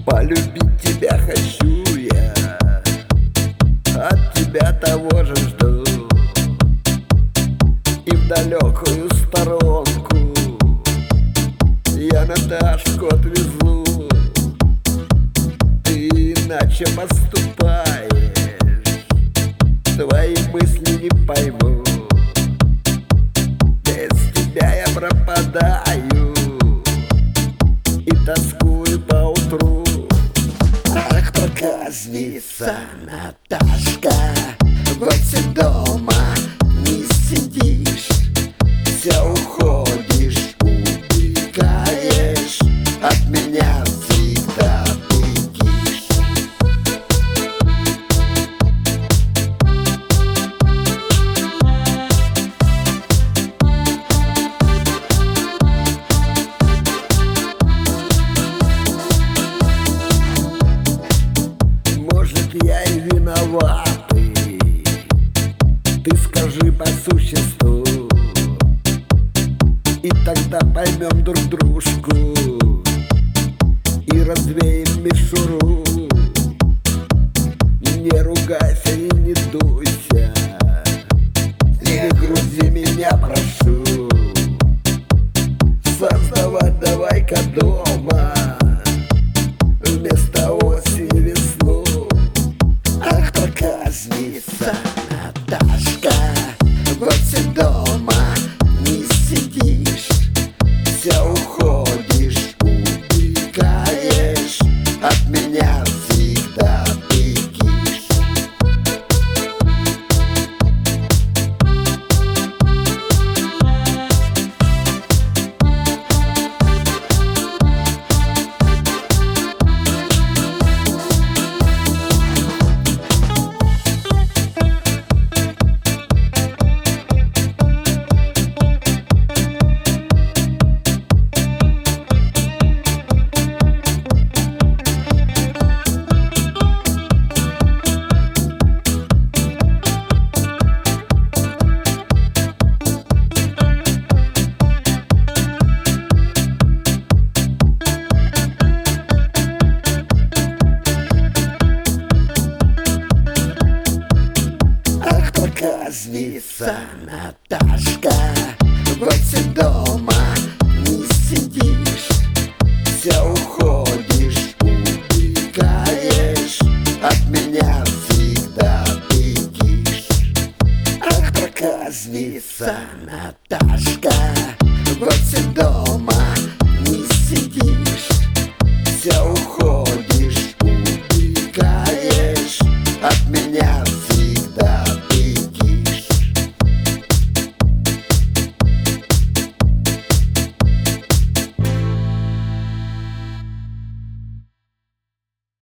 Полюбить тебя хочу я, от тебя того же жду. И в далекую сторонку я Наташку отвезу. Ты иначе поступаешь, твои мысли не пойму. Без тебя я пропадаю и тоскую поутру. Ах, проказница Наташка, вот дома не сидишь, все уходишь, убегаешь, от меня всегда бегишь. Может, я и виноватый, ты скажи по существу, и тогда поймем друг дружку и развеем мишуру. Не ругайся и не дуйся, не грузи меня, прошу. Создавать давай-ка дома вместо осени весну. Ах, проказница Наташка, вот дома не сидишь, все уходишь, убегаешь, от меня всегда бегишь. Проказница Наташка, вот дома не сидишь, все уходишь, убегаешь, от меня всегда бегишь. Ах, проказница Наташка, вот дома не сидишь, все уходишь.